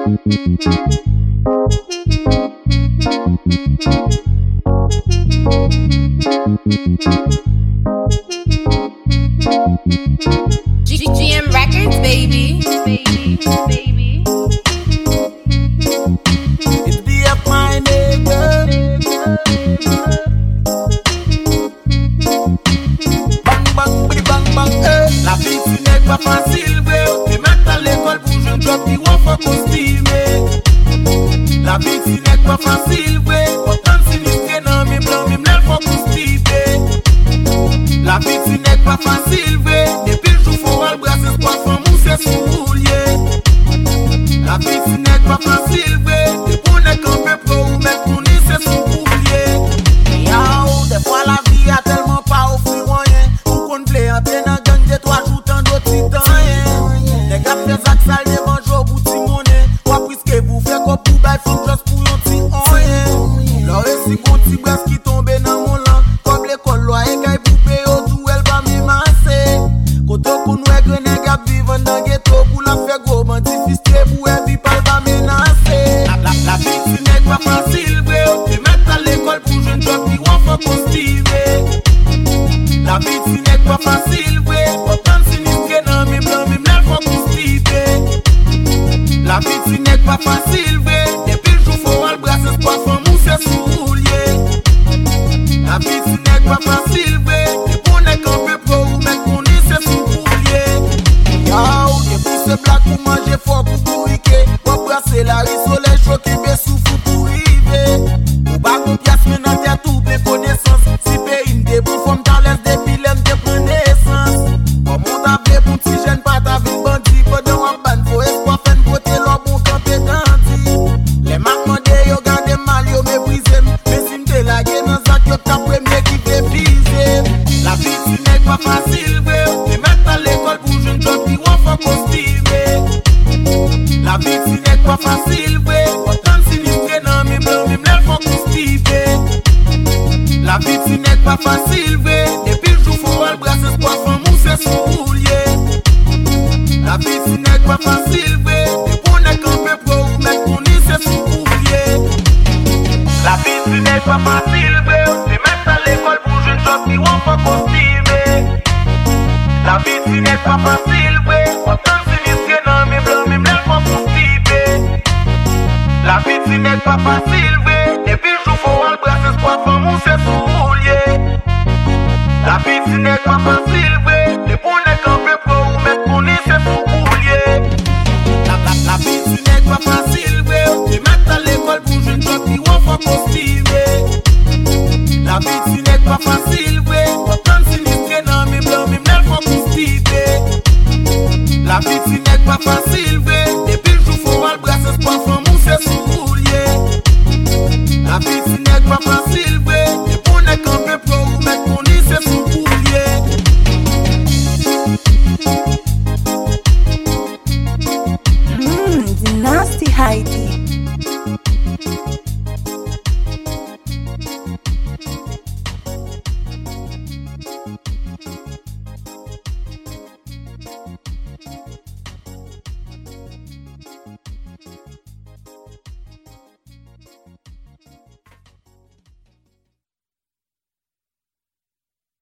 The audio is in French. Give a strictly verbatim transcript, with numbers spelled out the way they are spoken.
G G M Records, baby. Baby, baby. It's B F my nigga. Bang bang, bidi bang bang, eh. La vie ce n'est pas facile, bro. Tu mets à l'école pour jouer un job qui va faire costumer. La vie ce n'est pas facile, bro. Autant sinistre dans mes blancs, même l'air faut costumer. La vie ce n'est pas facile, bro. Depuis le jour faut le bras, c'est quoi, faut mousser sous roulier. La vie ce n'est pas facile, bro. Et pour ne camper pro ou mettre pour ni c'est sous roulier. Yo, des fois la vie a tellement pas offert moyen. Pour qu'on plaît entrer dans gang de trois jours tant d'autres citoyens. Les gars font ça que ça les mange au bout de monnaie. Quoi puisque vous faites quoi pour bailler faut juste pour un petit oyen. Là et si mon petit brasse qui tombe dans mon langue. Comme l'école loi et qu'elle poupée au tout elle va m'émasser. Côté pour nous et grené gars vivant dans ghetto. Pour la faire gros menti fisté pour elle vie pas va menacer. La, la, la vie ce n'est pas facile bro. Tu mets à l'école pour jouer un job qui va faire costumer. La vie ce n'est pas facile bro. Autant sinistre dans mes blancs même l'air faut costumer. La vie ce n'est pas facile bro. Depuis le jour faut le bras c'est pas faut mousser sous roulier. La vie ce n'est pas facile bro. Et pour ne camper pro ou mettre pour ni c'est sous roulier. Yo, et pour ce black pour manger fort pour bourriquer. Pour brasser la riz soleil chaud qui fait souffle pour river. Ou pas qu'on pièce maintenant t'as tout plein connaissance. Si pays une des bons femmes dans l'est depuis l'aime de prendre naissance. Comme on t'appelait pour petit jeune pas t'avais une bandit. Pendant un ban faut espoir faire une beauté leur bon camper dandy. Les marques mandées yo gardent mal yo méprisé. Mais si m'te la gueule dans sac yo t'as premier qui fait viser. La vie ce n'est pas facile bro. Tu mets à l'école pour jouer un job qui va faire costumer. La vie ce n'est pas facile bro. Autant sinistre dans mes blancs même l'air faut costumer. La vie ce n'est pas facile bro. Depuis le jour faut le bras c'est quoi faut mousser sous roulier. La vie ce n'est pas facile bro. Et pour ne camper pro ou mettre pour ni c'est sous roulier. La vie ce n'est pas facile bro. Tu mets à l'école pour jouer un job qui va faire costumer. La vie ce n'est pas facile bro. Autant sinistre dans mes blancs même l'air faut costumer. La vie ce n'est pas facile bro. Depuis le jour faut le bras c'est quoi faut mousser sous roulier. La vie ce n'est pas facile bro. Et pour ne camper pro ou mettre pour ni c'est sous roulier. La, la, la vie ce n'est pas facile bro. Tu mets à l'école pour jouer un job qui va faire costumer. La vie ce n'est pas facile bro. Autant sinistre dans mes blancs même l'air faut costumer. La vie ce n'est pas facile bro.